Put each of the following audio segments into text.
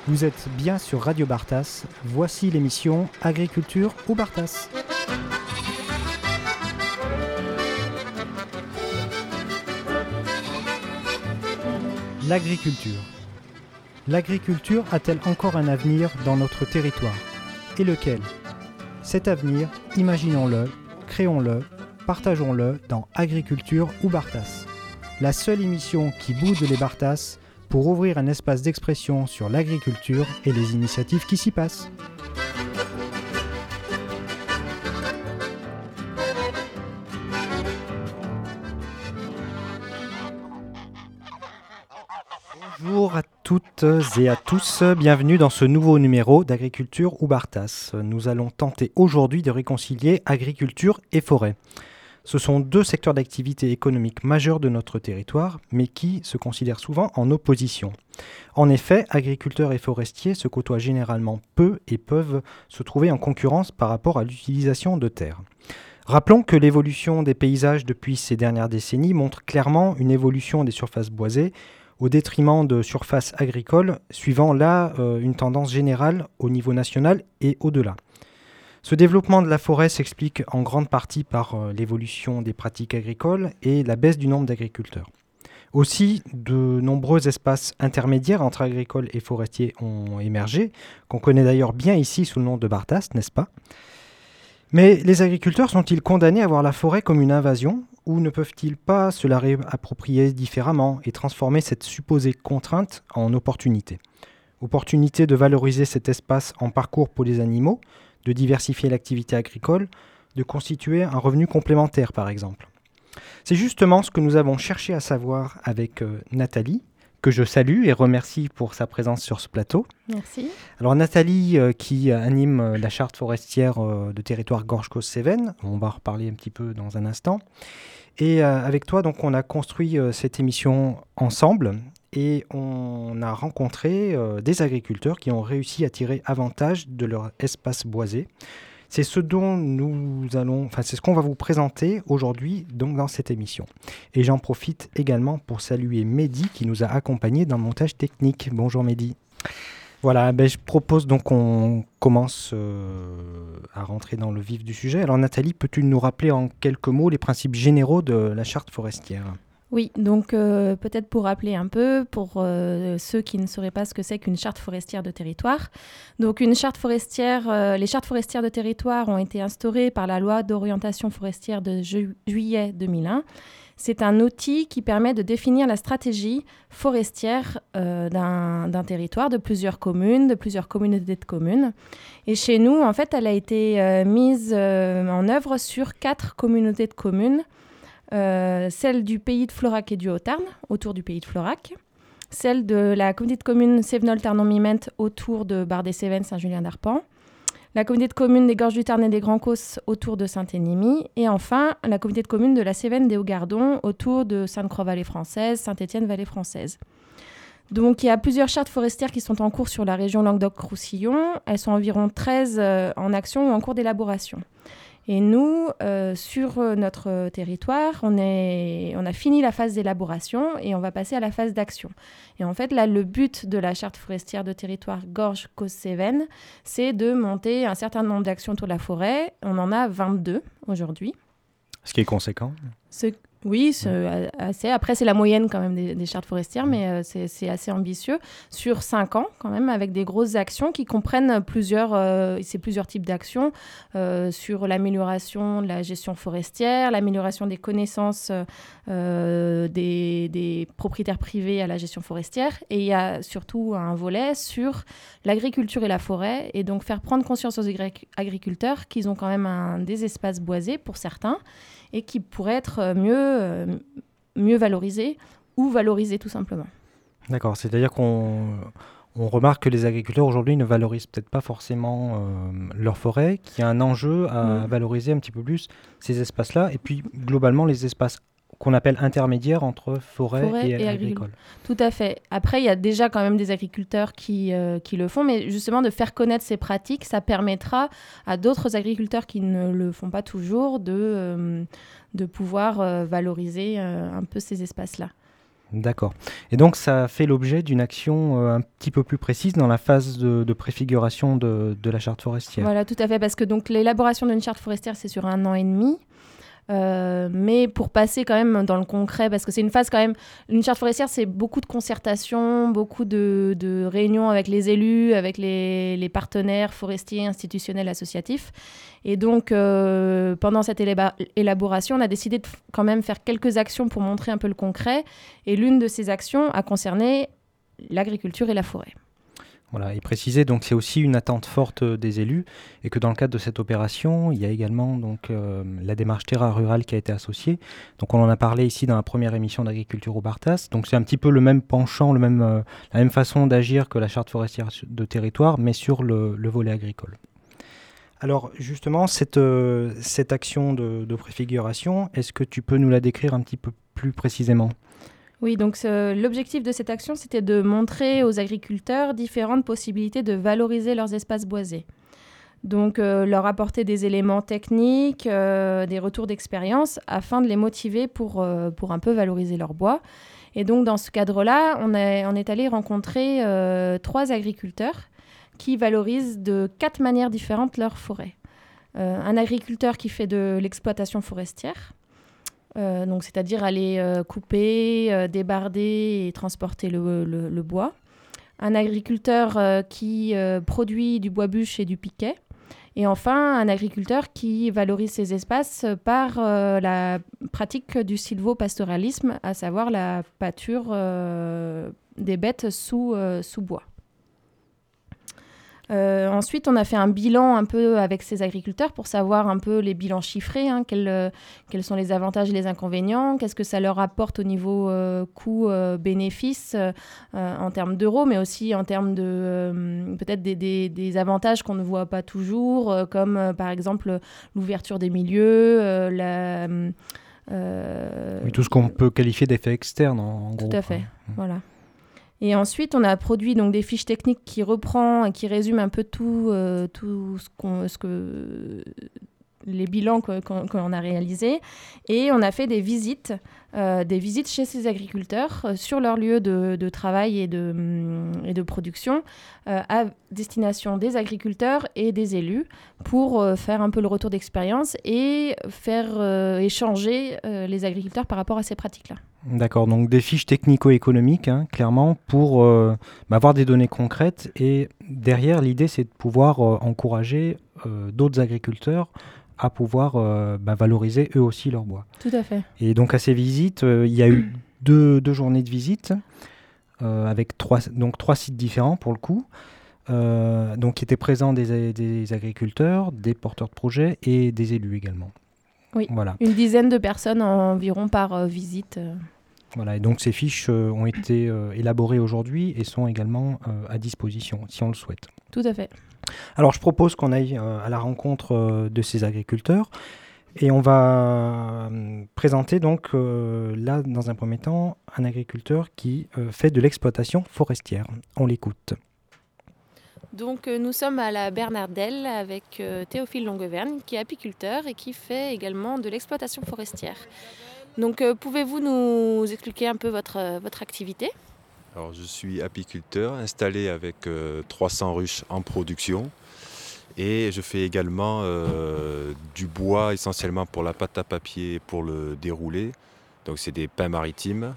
Vous êtes bien sur Radio Bartas. Voici l'émission Agriculture ou Bartas. L'agriculture. L'agriculture a-t-elle encore un avenir dans notre territoire ? Et lequel ? Cet avenir, imaginons-le, créons-le, partageons-le dans Agriculture ou Bartas. La seule émission qui boude les Bartas pour ouvrir un espace d'expression sur l'agriculture et les initiatives qui s'y passent. Bonjour à toutes et à tous, bienvenue dans ce nouveau numéro d'Agriculture ou Bartas. Nous allons tenter aujourd'hui de réconcilier agriculture et forêt. Ce sont deux secteurs d'activité économique majeurs de notre territoire, mais qui se considèrent souvent en opposition. En effet, agriculteurs et forestiers se côtoient généralement peu et peuvent se trouver en concurrence par rapport à l'utilisation de terres. Rappelons que l'évolution des paysages depuis ces dernières décennies montre clairement une évolution des surfaces boisées au détriment de surfaces agricoles, suivant là une tendance générale au niveau national et au-delà. Ce développement de la forêt s'explique en grande partie par l'évolution des pratiques agricoles et la baisse du nombre d'agriculteurs. Aussi, de nombreux espaces intermédiaires entre agricoles et forestiers ont émergé, qu'on connaît d'ailleurs bien ici sous le nom de Bartas, n'est-ce pas ? Mais les agriculteurs sont-ils condamnés à voir la forêt comme une invasion ou ne peuvent-ils pas se la réapproprier différemment et transformer cette supposée contrainte en opportunité ? Opportunité de valoriser cet espace en parcours pour les animaux, de diversifier l'activité agricole, de constituer un revenu complémentaire par exemple. C'est justement ce que nous avons cherché à savoir avec Nathalie, que je salue et remercie pour sa présence sur ce plateau. Merci. Alors Nathalie qui anime la charte forestière de territoire Gorge-Causse-Cévennes, on va en reparler un petit peu dans un instant. Et avec toi, donc, on a construit cette émission ensemble et on a rencontré des agriculteurs qui ont réussi à tirer avantage de leur espace boisé. C'est ce c'est ce qu'on va vous présenter aujourd'hui donc dans cette émission. Et j'en profite également pour saluer Mehdi qui nous a accompagnés dans le montage technique. Bonjour Mehdi. Voilà, je propose donc qu'on commence à rentrer dans le vif du sujet. Alors Nathalie, peux-tu nous rappeler en quelques mots les principes généraux de la charte forestière ? Oui, donc peut-être pour rappeler un peu, pour ceux qui ne sauraient pas ce que c'est qu'une charte forestière de territoire. Donc une charte forestière, les chartes forestières de territoire ont été instaurées par la loi d'orientation forestière de juillet 2001. C'est un outil qui permet de définir la stratégie forestière d'un territoire, de plusieurs communes, de plusieurs communautés de communes. Et chez nous, en fait, elle a été mise en œuvre sur 4 communautés de communes. Celle du pays de Florac et du Haut-Tarn, autour du pays de Florac. Celle de la communauté de communes Cévenol-Tarnon-Mimène, autour de Bar-des-Cévennes, Saint-Julien-d'Arpan. La communauté de communes des Gorges du Tarn et des Grands Causses, autour de Saint-Énémy. Et enfin, la communauté de communes de la Cévennes des Hauts-Gardons, autour de Sainte-Croix-Vallée française, Saint-Étienne-Vallée française. Donc, il y a plusieurs chartes forestières qui sont en cours sur la région Languedoc-Roussillon. Elles sont environ 13 en action ou en cours d'élaboration. Et nous, sur notre territoire, on a fini la phase d'élaboration et on va passer à la phase d'action. Et en fait, là, le but de la charte forestière de territoire Gorge-Causse-Cévennes, c'est de monter un certain nombre d'actions autour de la forêt. On en a 22 aujourd'hui. Ce qui est conséquent. Oui, c'est assez. Après, c'est la moyenne quand même des chartes forestières, mais c'est assez ambitieux. Sur 5 ans, quand même, avec des grosses actions qui comprennent plusieurs types d'actions sur l'amélioration de la gestion forestière, l'amélioration des connaissances des propriétaires privés à la gestion forestière. Et il y a surtout un volet sur l'agriculture et la forêt, et donc faire prendre conscience aux agriculteurs qu'ils ont quand même des espaces boisés pour certains, et qui pourraient être mieux valorisés ou valorisés tout simplement. D'accord, c'est-à-dire qu'on remarque que les agriculteurs aujourd'hui ne valorisent peut-être pas forcément leur forêt, qu'il y a un enjeu à valoriser un petit peu plus ces espaces-là, et puis globalement les espaces qu'on appelle intermédiaires entre forêt et agricole. Tout à fait. Après, il y a déjà quand même des agriculteurs qui le font, mais justement de faire connaître ces pratiques, ça permettra à d'autres agriculteurs qui ne le font pas toujours de pouvoir valoriser un peu ces espaces-là. D'accord. Et donc ça fait l'objet d'une action un petit peu plus précise dans la phase de préfiguration de la charte forestière. Voilà, tout à fait, parce que donc l'élaboration d'une charte forestière, c'est sur 1 an et demi. Mais pour passer quand même dans le concret, parce que c'est une phase quand même, une charte forestière, c'est beaucoup de concertation, beaucoup de réunions avec les élus, avec les partenaires forestiers, institutionnels, associatifs. Et donc, pendant cette élaboration, on a décidé de quand même faire quelques actions pour montrer un peu le concret. Et l'une de ces actions a concerné l'agriculture et la forêt. Voilà, et préciser donc c'est aussi une attente forte des élus et que dans le cadre de cette opération, il y a également donc la démarche Terra Rurale qui a été associée. Donc on en a parlé ici dans la première émission d'Agriculture au Bartas. Donc c'est un petit peu le même penchant, la même façon d'agir que la charte forestière de territoire, mais sur le volet agricole. Alors justement, cette action de préfiguration, est-ce que tu peux nous la décrire un petit peu plus précisément ? Oui, donc l'objectif de cette action, c'était de montrer aux agriculteurs différentes possibilités de valoriser leurs espaces boisés. Donc, leur apporter des éléments techniques, des retours d'expérience, afin de les motiver pour un peu valoriser leur bois. Et donc, dans ce cadre-là, on est allé rencontrer 3 agriculteurs qui valorisent de 4 manières différentes leur forêt. Un agriculteur qui fait de l'exploitation forestière, donc c'est-à-dire aller couper, débarder et transporter le bois. Un agriculteur qui produit du bois bûche et du piquet. Et enfin, un agriculteur qui valorise ses espaces par la pratique du sylvopastoralisme, à savoir la pâture des bêtes sous bois. Ensuite, on a fait un bilan un peu avec ces agriculteurs pour savoir un peu les bilans chiffrés, quels sont les avantages et les inconvénients, qu'est-ce que ça leur apporte au niveau coût-bénéfice en termes d'euros, mais aussi en termes de peut-être des avantages qu'on ne voit pas toujours, comme par exemple l'ouverture des milieux, Oui, tout ce qu'on peut qualifier d'effet externe en gros. Tout à fait, voilà. Et ensuite, on a produit donc des fiches techniques qui reprend et qui résument un peu tout les bilans qu'on a réalisés. Et on a fait des visites chez ces agriculteurs sur leur lieu de travail et de production à destination des agriculteurs et des élus pour faire un peu le retour d'expérience et faire échanger les agriculteurs par rapport à ces pratiques-là. D'accord, donc des fiches technico-économiques, clairement, pour avoir des données concrètes. Et derrière, l'idée, c'est de pouvoir encourager d'autres agriculteurs à pouvoir valoriser eux aussi leur bois. Tout à fait. Et donc à ces visites, il y a eu deux journées de visite avec trois sites différents pour le coup. Donc étaient présents des agriculteurs, des porteurs de projets et des élus également. Oui, voilà. Une dizaine de personnes environ par visite. Voilà, et donc ces fiches ont été élaborées aujourd'hui et sont également à disposition si on le souhaite. Tout à fait. Alors je propose qu'on aille à la rencontre de ces agriculteurs et on va présenter donc là dans un premier temps un agriculteur qui fait de l'exploitation forestière. On l'écoute. Donc nous sommes à la Bernardelle avec Théophile Longuevergne qui est apiculteur et qui fait également de l'exploitation forestière. Donc pouvez-vous nous expliquer un peu votre activité ? Alors, je suis apiculteur installé avec 300 ruches en production et je fais également du bois essentiellement pour la pâte à papier et pour le déroulé. Donc c'est des pins maritimes.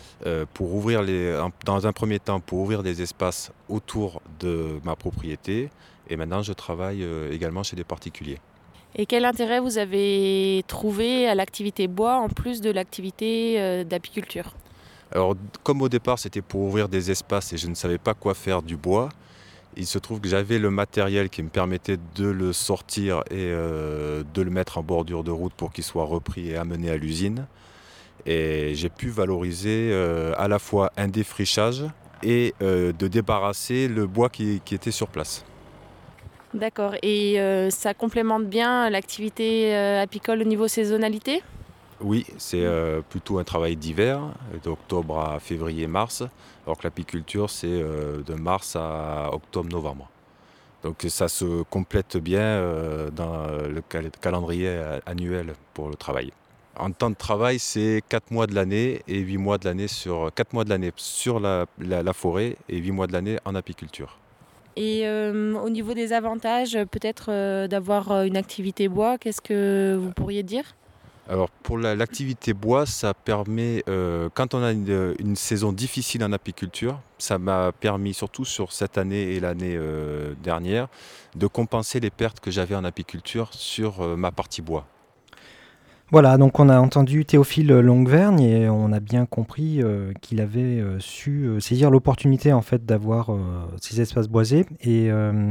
Dans un premier temps pour ouvrir des espaces autour de ma propriété et maintenant je travaille également chez des particuliers. Et quel intérêt vous avez trouvé à l'activité bois en plus de l'activité d'apiculture ? Alors comme au départ c'était pour ouvrir des espaces et je ne savais pas quoi faire du bois, il se trouve que j'avais le matériel qui me permettait de le sortir et de le mettre en bordure de route pour qu'il soit repris et amené à l'usine. Et j'ai pu valoriser à la fois un défrichage et de débarrasser le bois qui était sur place. D'accord. Et ça complémente bien l'activité apicole au niveau saisonnalité ? Oui, c'est plutôt un travail d'hiver, d'octobre à février-mars, alors que l'apiculture c'est de mars à octobre-novembre. Donc ça se complète bien dans le calendrier annuel pour le travail. En temps de travail, c'est 4 mois de l'année et 8 mois de l'année sur 4 mois de l'année sur la forêt et 8 mois de l'année en apiculture. Et au niveau des avantages, peut-être d'avoir une activité bois, qu'est-ce que vous pourriez dire? Alors pour l'activité bois, ça permet, quand on a une saison difficile en apiculture, ça m'a permis surtout sur cette année et l'année dernière de compenser les pertes que j'avais en apiculture sur ma partie bois. Voilà, donc on a entendu Théophile Longuevergne et on a bien compris qu'il avait su saisir l'opportunité en fait d'avoir ces espaces boisés et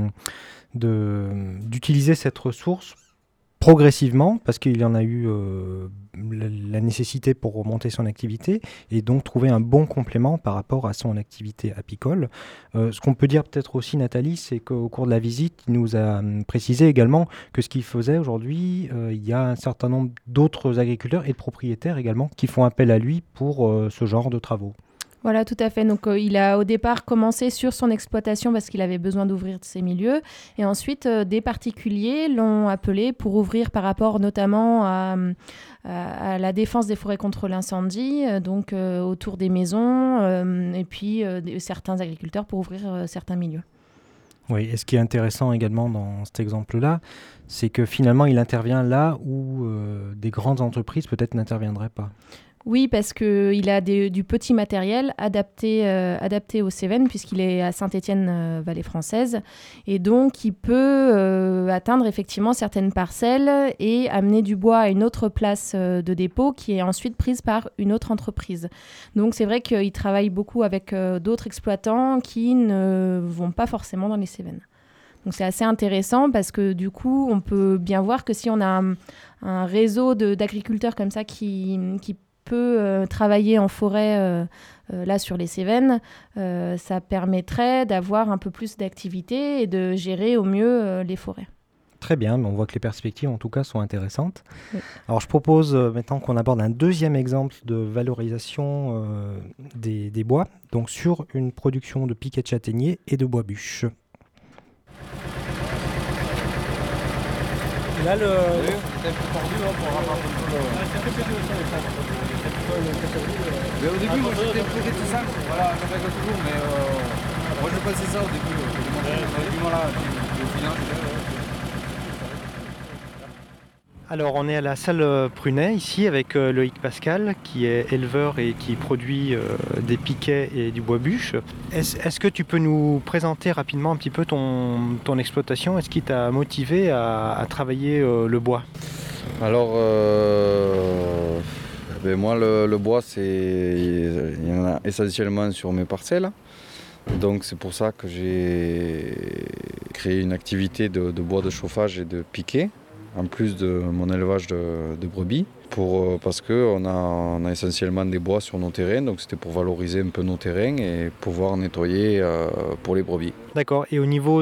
d'utiliser cette ressource progressivement, parce qu'il en a eu la nécessité pour remonter son activité, et donc trouver un bon complément par rapport à son activité apicole. Ce qu'on peut dire peut-être aussi, Nathalie, c'est qu'au cours de la visite, il nous a précisé également que ce qu'il faisait aujourd'hui, il y a un certain nombre d'autres agriculteurs et de propriétaires également qui font appel à lui pour ce genre de travaux. Voilà, tout à fait. Donc, il a au départ commencé sur son exploitation parce qu'il avait besoin d'ouvrir ses milieux. Et ensuite, des particuliers l'ont appelé pour ouvrir par rapport notamment à la défense des forêts contre l'incendie, donc autour des maisons, et puis certains agriculteurs pour ouvrir certains milieux. Oui, et ce qui est intéressant également dans cet exemple-là, c'est que finalement, il intervient là où des grandes entreprises peut-être n'interviendraient pas. Oui, parce qu'il a du petit matériel adapté aux Cévennes, puisqu'il est à Saint-Étienne, vallée française. Et donc, il peut atteindre effectivement certaines parcelles et amener du bois à une autre place de dépôt qui est ensuite prise par une autre entreprise. Donc, c'est vrai qu'il travaille beaucoup avec d'autres exploitants qui ne vont pas forcément dans les Cévennes. Donc, c'est assez intéressant parce que du coup, on peut bien voir que si on a un réseau d'agriculteurs comme ça qui peut travailler en forêt là sur les Cévennes, ça permettrait d'avoir un peu plus d'activité et de gérer au mieux les forêts. Très bien, mais on voit que les perspectives en tout cas sont intéressantes. Oui. Alors je propose maintenant qu'on aborde un deuxième exemple de valorisation des bois, donc sur une production de piquets de châtaigniers et de bois bûches. Là, c'est un peu tordu pour avoir mais au début, moi j'étais imposé tout ça, voilà, ça fait toujours, mais moi je passais ça au début, du moment là, au final. Alors on est à la salle Prunet ici avec Loïc Pascal qui est éleveur et qui produit des piquets et du bois bûche. Est-ce que tu peux nous présenter rapidement un petit peu ton exploitation? Est-ce qui t'a motivé à travailler le bois? Alors, moi le bois, il y en a essentiellement sur mes parcelles. Donc c'est pour ça que j'ai créé une activité de bois de chauffage et de piquet, en plus de mon élevage de brebis, parce qu'on a essentiellement des bois sur nos terrains, donc c'était pour valoriser un peu nos terrains et pouvoir nettoyer pour les brebis. D'accord, et au niveau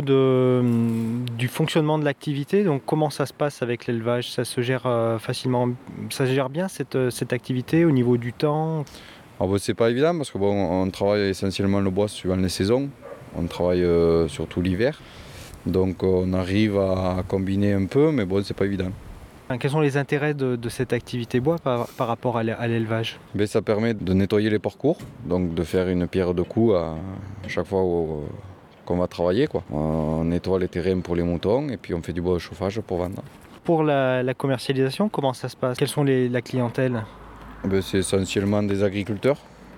du fonctionnement de l'activité, donc comment ça se passe avec l'élevage? Ça se gère facilement, ça se gère bien cette activité au niveau du temps? Alors, c'est pas évident parce que on travaille essentiellement le bois suivant les saisons, on travaille surtout l'hiver. Donc on arrive à combiner un peu, mais bon, c'est pas évident. Quels sont les intérêts de cette activité bois par rapport à l'élevage? Ça permet de nettoyer les parcours, donc de faire une pierre de coups à chaque fois qu'on va travailler, quoi. On nettoie les terrains pour les moutons et puis on fait du bois de chauffage pour vendre. Pour la commercialisation, comment ça se passe? Quelles sont la clientèle? C'est essentiellement des agriculteurs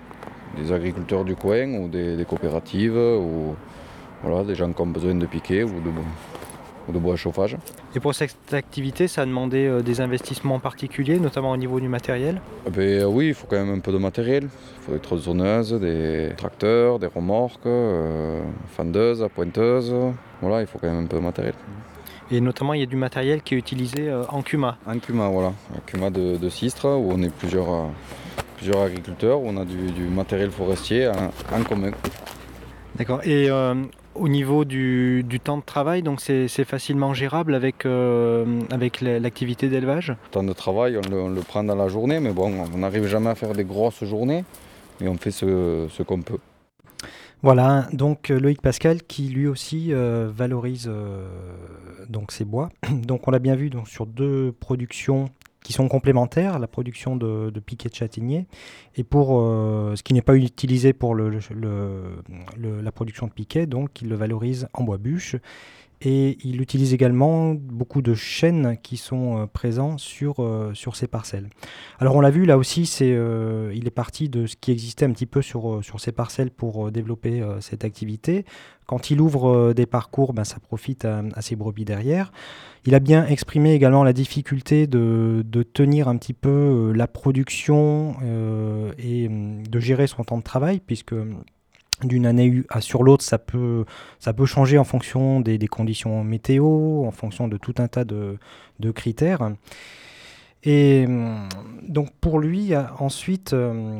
du coin ou des coopératives ou voilà, des gens qui ont besoin de piquer ou de bois de chauffage. Et pour cette activité, ça a demandé des investissements particuliers, notamment au niveau du matériel? Oui, il faut quand même un peu de matériel. Il faut des tronçonneuses, des tracteurs, des remorques, fendeuses, pointeuses. Voilà, il faut quand même un peu de matériel. Et notamment, il y a du matériel qui est utilisé en CUMA. En CUMA, voilà. Un CUMA de Sistre, où on est plusieurs agriculteurs, où on a du matériel forestier en commun. D'accord. Et au niveau du temps de travail, donc c'est facilement gérable avec l'activité d'élevage? Le temps de travail, on le prend dans la journée, mais bon, on n'arrive jamais à faire des grosses journées, mais on fait ce qu'on peut. Voilà, donc Loïc Pascal qui lui aussi valorise donc ses bois. Donc on l'a bien vu donc, sur deux productions qui sont complémentaires, la production de piquets de châtaignier, et pour ce qui n'est pas utilisé pour la production de piquets, donc il le valorise en bois bûche. Et il utilise également beaucoup de chênes qui sont présents sur ces parcelles. Alors on l'a vu, là aussi, il est parti de ce qui existait un petit peu sur ces parcelles pour développer cette activité. Quand il ouvre des parcours, ça profite à ses brebis derrière. Il a bien exprimé également la difficulté de tenir un petit peu la production et de gérer son temps de travail, puisque d'une année sur l'autre, ça peut changer en fonction des conditions météo, en fonction de tout un tas de critères. Et donc pour lui, ensuite,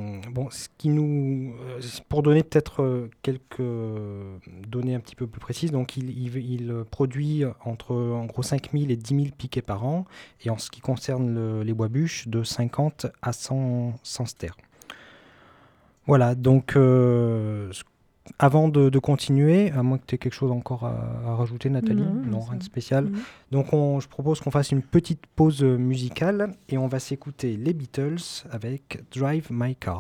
pour donner peut-être quelques données un petit peu plus précises, donc il produit entre en gros 5000 et 10 000 piquets par an, et en ce qui concerne les bois bûches, de 50 à 100 stères. Voilà, donc avant de continuer, à moins que tu aies quelque chose encore à rajouter, Nathalie. Non, rien de spécial. Donc je propose qu'on fasse une petite pause musicale et on va s'écouter les Beatles avec Drive My Car.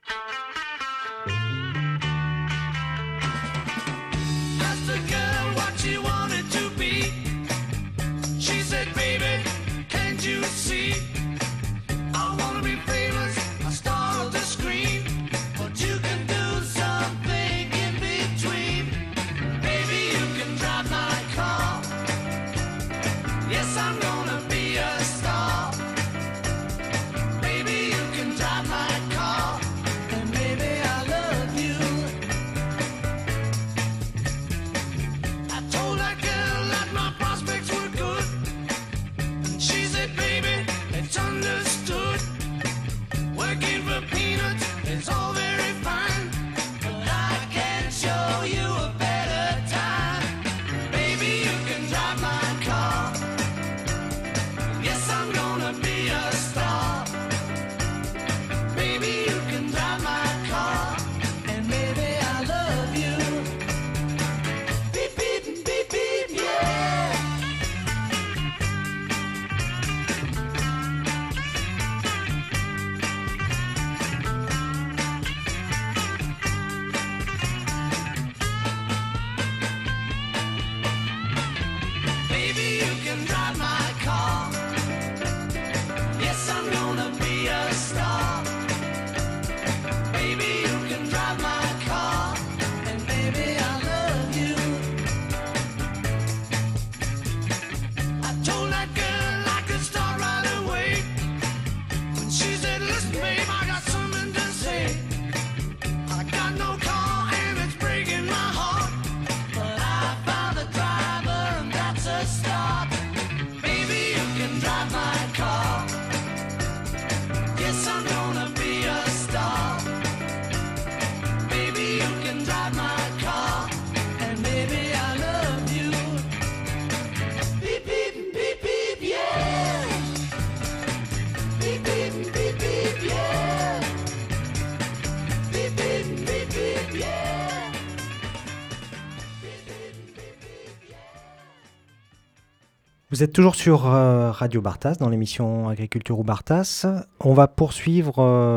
Vous êtes toujours sur Radio Bartas, dans l'émission Agriculture ou Bartas. On va poursuivre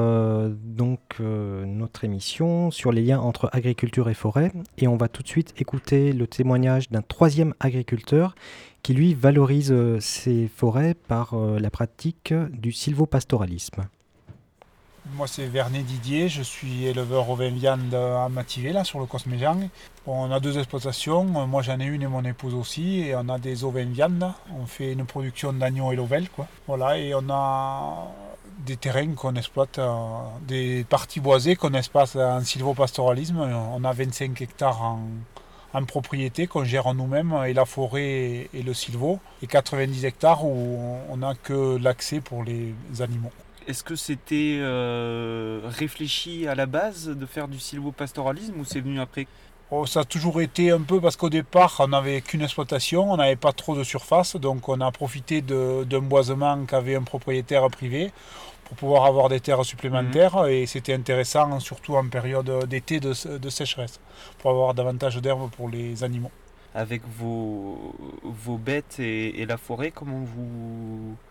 notre émission sur les liens entre agriculture et forêt. Et on va tout de suite écouter le témoignage d'un troisième agriculteur qui, lui, valorise ses forêts par la pratique du sylvopastoralisme. Moi, c'est Vernet Didier, je suis éleveur ovin viande à Mativé, là, sur le Cosméjean. On a 2 exploitations, moi j'en ai une et mon épouse aussi, et on a des ovins viande. On fait une production d'agneaux et lovelles, quoi. Voilà, et on a des terrains qu'on exploite, des parties boisées qu'on exploite en sylvopastoralisme. On a 25 hectares en propriété qu'on gère nous-mêmes, et la forêt et le sylvo, et 90 hectares où on n'a que l'accès pour les animaux. Est-ce que c'était réfléchi à la base de faire du sylvopastoralisme ou c'est venu après ? Ça a toujours été un peu parce qu'au départ, on n'avait qu'une exploitation, on n'avait pas trop de surface, donc on a profité d'un boisement qu'avait un propriétaire privé pour pouvoir avoir des terres supplémentaires, et c'était intéressant, surtout en période d'été de sécheresse, pour avoir davantage d'herbe pour les animaux. Avec vos bêtes et la forêt, comment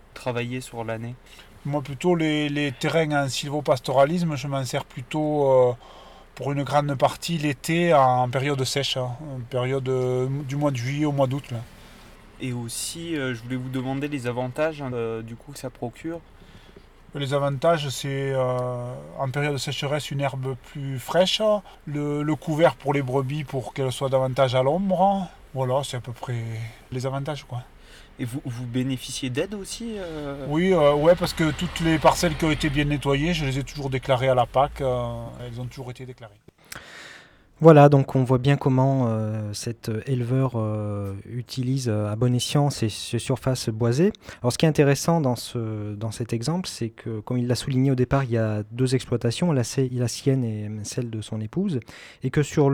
travailler sur l'année? Moi, plutôt les terrains en sylvopastoralisme, je m'en sers plutôt pour une grande partie l'été en période sèche, en période du mois de juillet au mois d'août. Là. Et aussi, je voulais vous demander les avantages du coup que ça procure. Les avantages, c'est en période de sécheresse une herbe plus fraîche, le couvert pour les brebis pour qu'elles soient davantage à l'ombre. Voilà, c'est à peu près les avantages, quoi. Et vous bénéficiez d'aide aussi Oui, ouais, parce que toutes les parcelles qui ont été bien nettoyées, je les ai toujours déclarées à la PAC. Elles ont toujours été déclarées. Voilà, donc on voit bien comment cet éleveur utilise à bon escient ces surfaces boisées. Alors ce qui est intéressant dans cet exemple, c'est que, comme il l'a souligné au départ, il y a 2 exploitations, la sienne et celle de son épouse, et que sur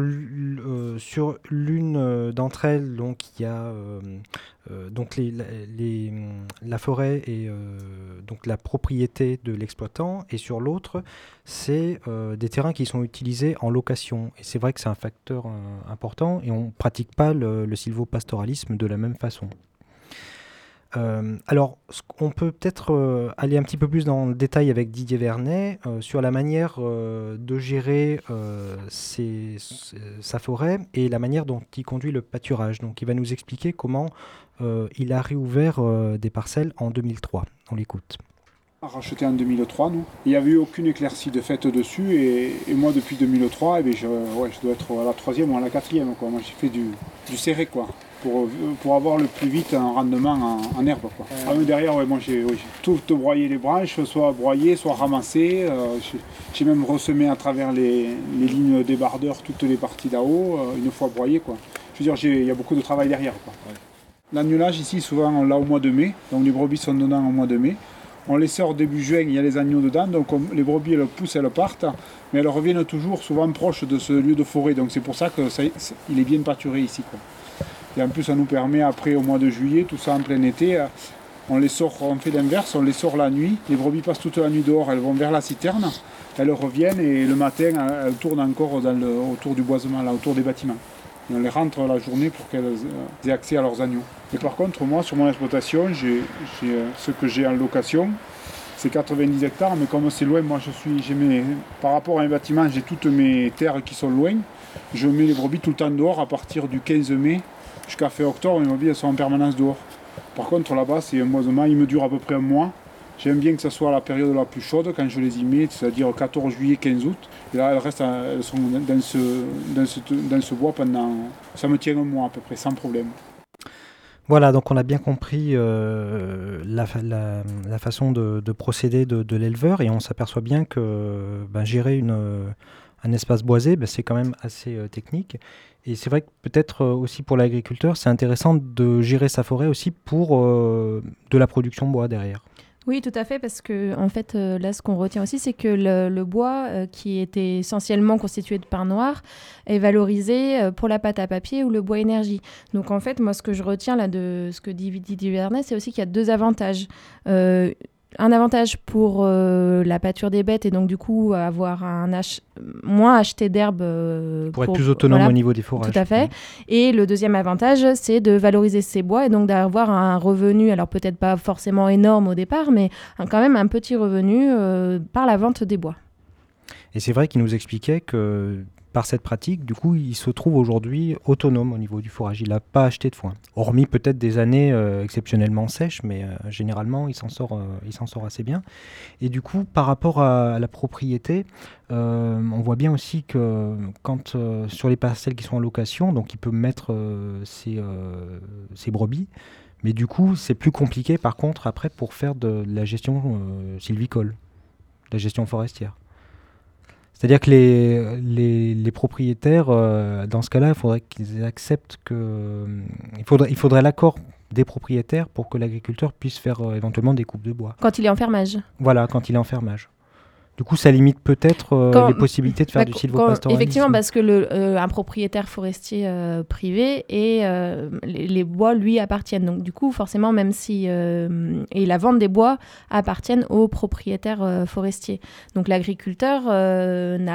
l'une d'entre elles, donc il y a donc la forêt et donc la propriété de l'exploitant, et sur l'autre, c'est des terrains qui sont utilisés en location. Et c'est vrai que c'est un facteur important, et on ne pratique pas le sylvopastoralisme de la même façon. Alors, on peut peut-être aller un petit peu plus dans le détail avec Didier Vernet sur la manière de gérer sa forêt et la manière dont il conduit le pâturage. Donc, il va nous expliquer comment il a réouvert des parcelles en 2003. On l'écoute. Racheté en 2003, nous. Il n'y avait eu aucune éclaircie de fait dessus, et moi depuis 2003, je dois être à la 3e ou à la 4e. Quoi. Moi j'ai fait du serré quoi, pour avoir le plus vite un rendement en herbe. Quoi. Mais derrière, moi j'ai tout broyé les branches, soit broyées, soit ramassées. J'ai même ressemé à travers les lignes débardeurs toutes les parties d'en-haut, une fois broyées. Quoi. Je veux dire, il y a beaucoup de travail derrière. Quoi. Ouais. L'agnelage ici, souvent on l'a au mois de mai, donc les brebis sont dedans au mois de mai. On les sort début juin, il y a les agneaux dedans, donc les brebis elles poussent, elles partent, mais elles reviennent toujours souvent proches de ce lieu de forêt, donc c'est pour ça qu'il est bien pâturé ici. Quoi. Et en plus ça nous permet après au mois de juillet, tout ça en plein été, on les sort, on fait l'inverse, on les sort la nuit, les brebis passent toute la nuit dehors, elles vont vers la citerne, elles reviennent et le matin elles tournent encore autour du boisement, là, autour des bâtiments. Et on les rentre la journée pour qu'elles aient accès à leurs agneaux. Et par contre, moi, sur mon exploitation, ce que j'ai en location, c'est 90 hectares, mais comme c'est loin, moi, par rapport à un bâtiment, j'ai toutes mes terres qui sont loin. Je mets les brebis tout le temps dehors, à partir du 15 mai jusqu'à fin octobre, les brebis elles sont en permanence dehors. Par contre, là-bas, c'est un boisement, il me dure à peu près un mois. J'aime bien que ce soit la période la plus chaude quand je les y mets, c'est-à-dire 14 juillet, 15 août. Et là, elles sont dans ce bois pendant... Ça me tient un mois à peu près, sans problème. Voilà, donc on a bien compris la façon de procéder de l'éleveur, et on s'aperçoit bien que gérer un espace boisé, c'est quand même assez technique. Et c'est vrai que peut-être aussi pour l'agriculteur, c'est intéressant de gérer sa forêt aussi pour de la production bois derrière. Oui, tout à fait, parce que en fait, là, ce qu'on retient aussi, c'est que le bois, qui était essentiellement constitué de pin noir, est valorisé pour la pâte à papier ou le bois énergie. Donc, en fait, moi, ce que je retiens là de ce que dit Didier Vernet, c'est aussi qu'il y a 2 avantages. Un avantage pour la pâture des bêtes, et donc du coup avoir moins acheter d'herbe pour être plus autonome au niveau des fourrages. Tout à fait. Et le deuxième avantage, c'est de valoriser ces bois et donc d'avoir un revenu, alors peut-être pas forcément énorme au départ, mais quand même un petit revenu par la vente des bois. Et c'est vrai qu'il nous expliquait que par cette pratique, du coup, il se trouve aujourd'hui autonome au niveau du fourrage. Il n'a pas acheté de foin. Hormis peut-être des années exceptionnellement sèches, mais généralement, il s'en sort assez bien. Et du coup, par rapport à la propriété, on voit bien aussi que quand sur les parcelles qui sont en location, donc il peut mettre ses brebis, mais du coup, c'est plus compliqué par contre après pour faire de la gestion sylvicole, de la gestion forestière. C'est-à-dire que les propriétaires, dans ce cas-là, il faudrait qu'ils acceptent que... Il faudrait l'accord des propriétaires pour que l'agriculteur puisse faire éventuellement des coupes de bois. Quand il est en fermage. Voilà, quand il est en fermage. Du coup, ça limite peut-être les possibilités de faire du sylvopastoralisme. Effectivement, parce que un propriétaire forestier privé et les bois lui appartiennent. Donc du coup, forcément, même si et la vente des bois appartiennent aux propriétaires forestiers. Donc l'agriculteur n'a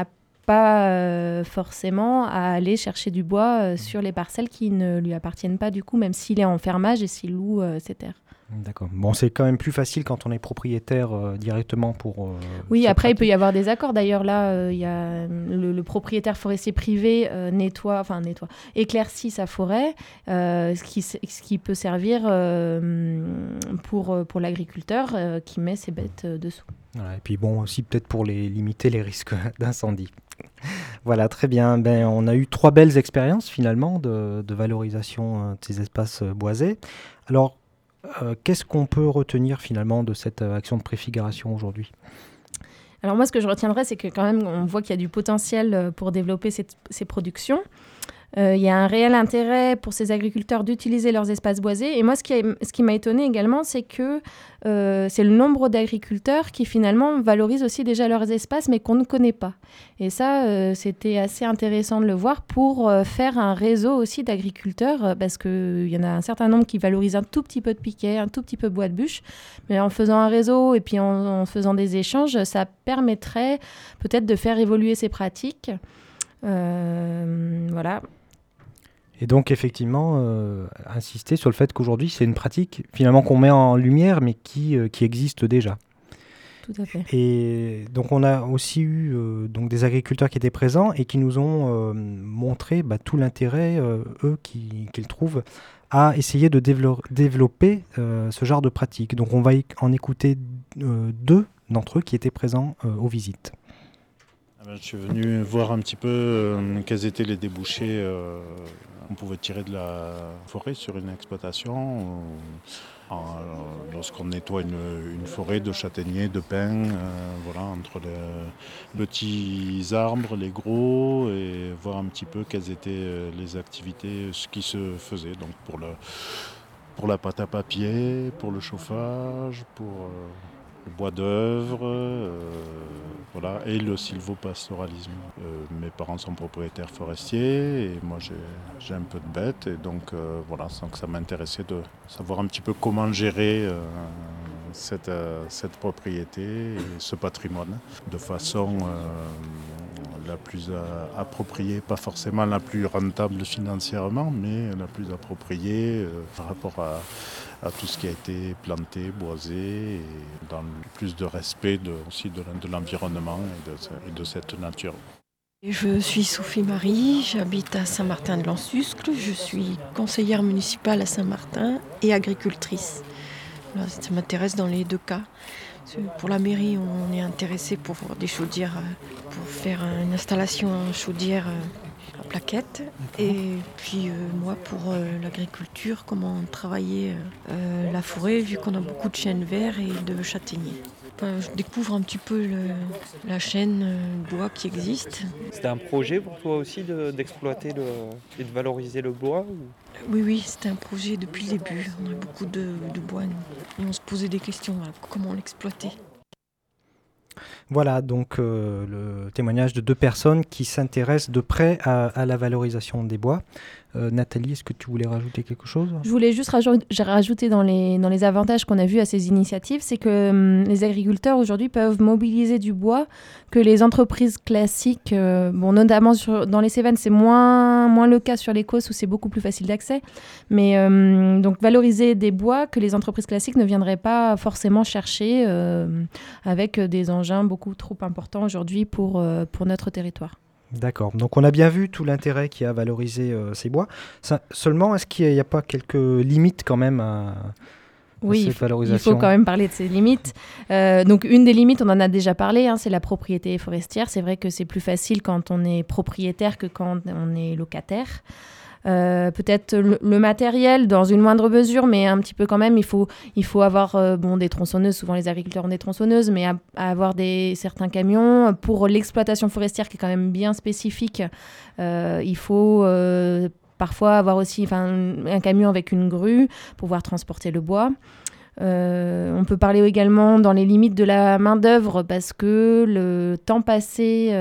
pas forcément à aller chercher du bois sur les parcelles qui ne lui appartiennent pas du coup, même s'il est en fermage et s'il loue ses terres. D'accord. Bon, c'est quand même plus facile quand on est propriétaire directement pour... Oui, cette après, pratique. il peut y avoir des accords. D'ailleurs, là, il y a le propriétaire forestier privé éclaircit sa forêt, ce qui peut servir pour l'agriculteur qui met ses bêtes dessous. Voilà, et puis bon, aussi peut-être pour limiter les risques d'incendie. Voilà, très bien. Ben, on a eu 3 belles expériences finalement de valorisation de ces espaces boisés. Alors, qu'est-ce qu'on peut retenir finalement de cette action de préfiguration aujourd'hui ? Alors moi, ce que je retiendrai, c'est que quand même, on voit qu'il y a du potentiel pour développer ces productions. Il y a un réel intérêt pour ces agriculteurs d'utiliser leurs espaces boisés. Et moi, ce qui m'a étonnée également, c'est que c'est le nombre d'agriculteurs qui finalement valorisent aussi déjà leurs espaces, mais qu'on ne connaît pas. Et ça, c'était assez intéressant de le voir pour faire un réseau aussi d'agriculteurs, parce qu'il y en a un certain nombre qui valorisent un tout petit peu de piquet, un tout petit peu de bois de bûche. Mais en faisant un réseau et puis en faisant des échanges, ça permettrait peut-être de faire évoluer ces pratiques. Voilà. Et donc effectivement, insister sur le fait qu'aujourd'hui, c'est une pratique finalement qu'on met en lumière, mais qui existe déjà. Tout à fait. Et donc on a aussi eu donc des agriculteurs qui étaient présents et qui nous ont montré tout l'intérêt, eux, qu'ils trouvent à essayer de développer ce genre de pratique. Donc on va en écouter 2 d'entre eux qui étaient présents aux visites. Je suis venu voir un petit peu quels étaient les débouchés qu'on pouvait tirer de la forêt sur une exploitation. Lorsqu'on nettoie une forêt de châtaigniers, de pins, entre les petits arbres, les gros, et voir un petit peu quelles étaient les activités, ce qui se faisait. Donc pour la pâte à papier, pour le chauffage, pour le bois d'œuvre, et le sylvopastoralisme. Mes parents sont propriétaires forestiers et moi j'ai un peu de bêtes et donc donc ça m'intéressait de savoir un petit peu comment gérer cette propriété et ce patrimoine de façon la plus appropriée, pas forcément la plus rentable financièrement, mais la plus appropriée par rapport à tout ce qui a été planté, boisé, et dans le plus de respect aussi de l'environnement et de cette nature. Je suis Sophie Marie, j'habite à Saint-Martin-de-Lansuscle, je suis conseillère municipale à Saint-Martin et agricultrice. Voilà, ça m'intéresse dans les 2 cas. Pour la mairie, on est intéressé pour des chaudières, pour faire une installation en chaudière à plaquettes. Et puis moi pour l'agriculture, comment travailler la forêt vu qu'on a beaucoup de chênes verts et de châtaigniers. Je découvre un petit peu la chaîne bois qui existe. C'était un projet pour toi aussi d'exploiter et de valoriser le bois Oui, c'était un projet depuis le début. On a beaucoup de bois et on se posait des questions comment l'exploiter. Voilà donc le témoignage de 2 personnes qui s'intéressent de près à la valorisation des bois. Nathalie, est-ce que tu voulais rajouter quelque chose ? Je voulais juste rajouter dans les avantages qu'on a vus à ces initiatives, c'est que les agriculteurs aujourd'hui peuvent mobiliser du bois que les entreprises classiques, notamment dans les Cévennes, c'est moins le cas sur les Causses où c'est beaucoup plus facile d'accès, mais donc valoriser des bois que les entreprises classiques ne viendraient pas forcément chercher avec des engins beaucoup trop importants aujourd'hui pour notre territoire. D'accord. Donc on a bien vu tout l'intérêt qu'il y a à valoriser ces bois. Seulement, est-ce qu'il n'y a pas quelques limites quand même à cette valorisation ? Il faut quand même parler de ces limites. Donc une des limites, on en a déjà parlé, c'est la propriété forestière. C'est vrai que c'est plus facile quand on est propriétaire que quand on est locataire. Peut-être le matériel dans une moindre mesure, mais un petit peu quand même. Il faut avoir des tronçonneuses. Souvent, les agriculteurs ont des tronçonneuses, mais à avoir certains camions. Pour l'exploitation forestière, qui est quand même bien spécifique, il faut parfois avoir aussi un camion avec une grue pour pouvoir transporter le bois. On peut parler également dans les limites de la main-d'œuvre parce que le temps passé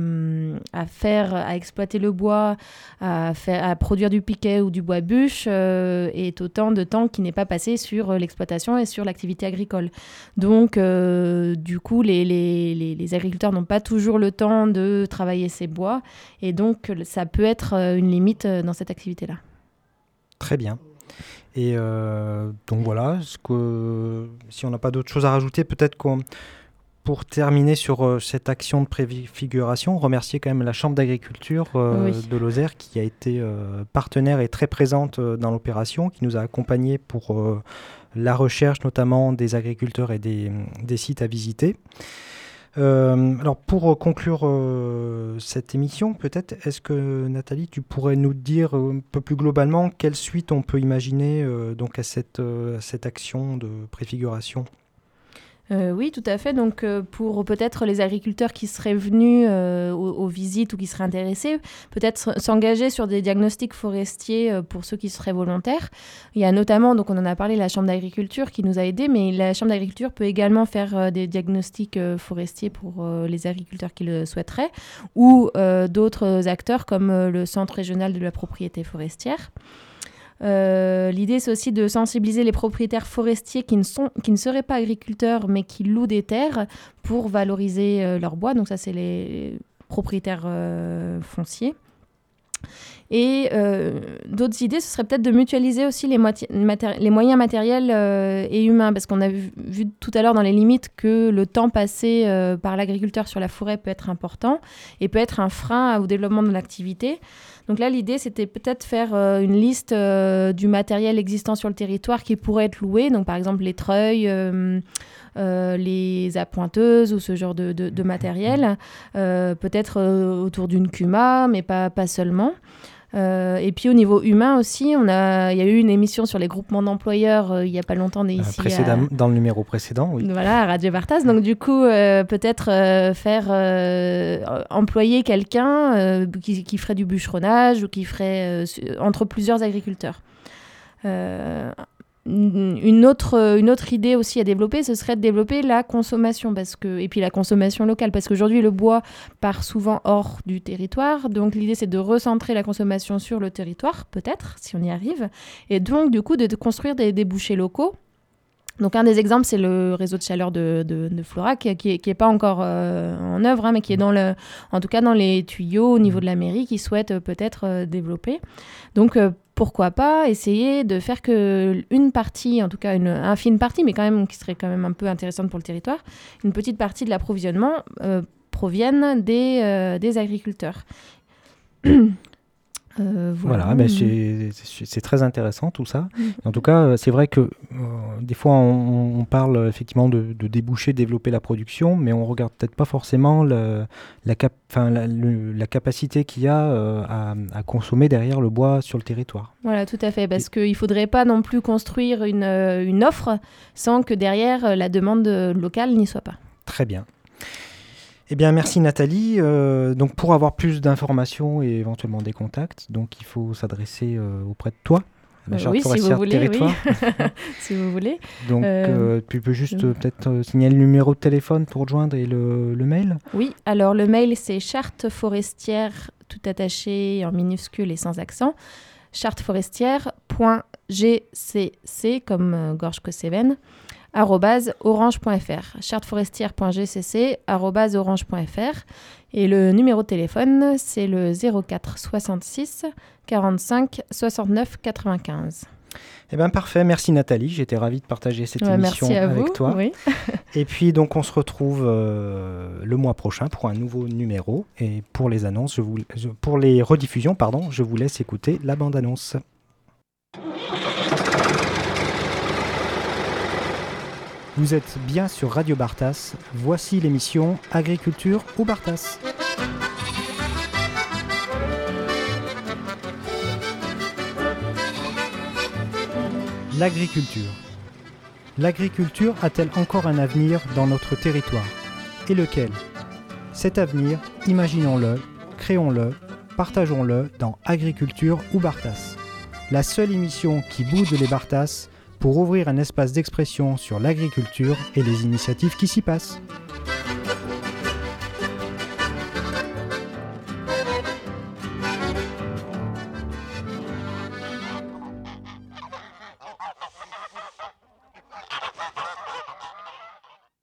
à exploiter le bois, à produire du piquet ou du bois bûche est autant de temps qui n'est pas passé sur l'exploitation et sur l'activité agricole. Donc, du coup, les agriculteurs n'ont pas toujours le temps de travailler ces bois et donc ça peut être une limite dans cette activité-là. Très bien. Et donc voilà, si on n'a pas d'autres choses à rajouter, peut-être pour terminer sur cette action de préfiguration, remercier quand même la Chambre d'agriculture de Lozère qui a été partenaire et très présente dans l'opération, qui nous a accompagnés pour la recherche notamment des agriculteurs et des sites à visiter. Alors pour conclure cette émission, peut-être, est-ce que Nathalie, tu pourrais nous dire un peu plus globalement quelle suite on peut imaginer donc à cette action de préfiguration ? Oui, tout à fait. Donc, pour peut-être les agriculteurs qui seraient venus aux visites ou qui seraient intéressés, peut-être s'engager sur des diagnostics forestiers pour ceux qui seraient volontaires. Il y a notamment, donc on en a parlé, la Chambre d'agriculture qui nous a aidés, mais la Chambre d'agriculture peut également faire des diagnostics forestiers pour les agriculteurs qui le souhaiteraient, ou d'autres acteurs comme le Centre régional de la propriété forestière. L'idée, c'est aussi de sensibiliser les propriétaires forestiers qui ne seraient pas agriculteurs, mais qui louent des terres pour valoriser leur bois. Donc ça, c'est les propriétaires fonciers. Et d'autres idées, ce serait peut-être de mutualiser aussi les moyens matériels et humains, parce qu'on a vu tout à l'heure dans les limites que le temps passé par l'agriculteur sur la forêt peut être important et peut être un frein au développement de l'activité. Donc là, l'idée, c'était peut-être faire une liste du matériel existant sur le territoire qui pourrait être loué, donc par exemple les treuils, les appointeuses ou ce genre de matériel, peut-être autour d'une CUMA, mais pas seulement. Et puis au niveau humain aussi, il y a eu une émission sur les groupements d'employeurs il n'y a pas longtemps dans le numéro précédent, oui. Voilà, à Radio Bartas. Donc du coup, peut-être faire employer quelqu'un qui ferait du bûcheronnage ou qui ferait entre plusieurs agriculteurs. Une autre idée aussi à développer, ce serait de développer la consommation et puis la consommation locale, parce qu'aujourd'hui le bois part souvent hors du territoire, donc l'idée c'est de recentrer la consommation sur le territoire, peut-être, si on y arrive, et donc du coup de construire des débouchés locaux. Donc un des exemples, c'est le réseau de chaleur de Florac, qui est pas encore en œuvre, mais qui est en tout cas dans les tuyaux au niveau de la mairie, qui souhaite peut-être développer. Donc pourquoi pas essayer de faire qu'une partie, en tout cas une infime partie, mais quand même qui serait quand même un peu intéressante pour le territoire, une petite partie de l'approvisionnement provienne des agriculteurs. Voilà, mais c'est très intéressant tout ça. En tout cas, c'est vrai que des fois on parle effectivement de déboucher, développer la production, mais on regarde peut-être pas forcément la capacité qu'il y a à consommer derrière le bois sur le territoire. Voilà, tout à fait, parce qu'il faudrait pas non plus construire une offre sans que derrière la demande locale n'y soit pas. Très bien. Eh bien, merci Nathalie. Donc, pour avoir plus d'informations et éventuellement des contacts, donc il faut s'adresser auprès de toi, la charte forestière de territoire. Oui. Si vous voulez. Donc, tu peux juste peut-être signaler le numéro de téléphone pour rejoindre et le mail. Oui, alors le mail c'est charteforestière, tout attaché en minuscule et sans accent, charteforestière.gcc comme Gorge-Cévennes, @orange.fr, charteforestière.gcc@orange.fr, et le numéro de téléphone c'est le 04 66 45 69 95. Eh bien parfait, merci Nathalie, j'étais ravi de partager cette émission avec toi. Oui. Et puis donc on se retrouve le mois prochain pour un nouveau numéro, et pour les annonces, pour les rediffusions, je vous laisse écouter la bande-annonce. Vous êtes bien sur Radio Bartas, voici l'émission Agriculture ou Bartas. L'agriculture. L'agriculture a-t-elle encore un avenir dans notre territoire ? Et lequel ? Cet avenir, imaginons-le, créons-le, partageons-le dans Agriculture ou Bartas. La seule émission qui boude les Bartas pour ouvrir un espace d'expression sur l'agriculture et les initiatives qui s'y passent.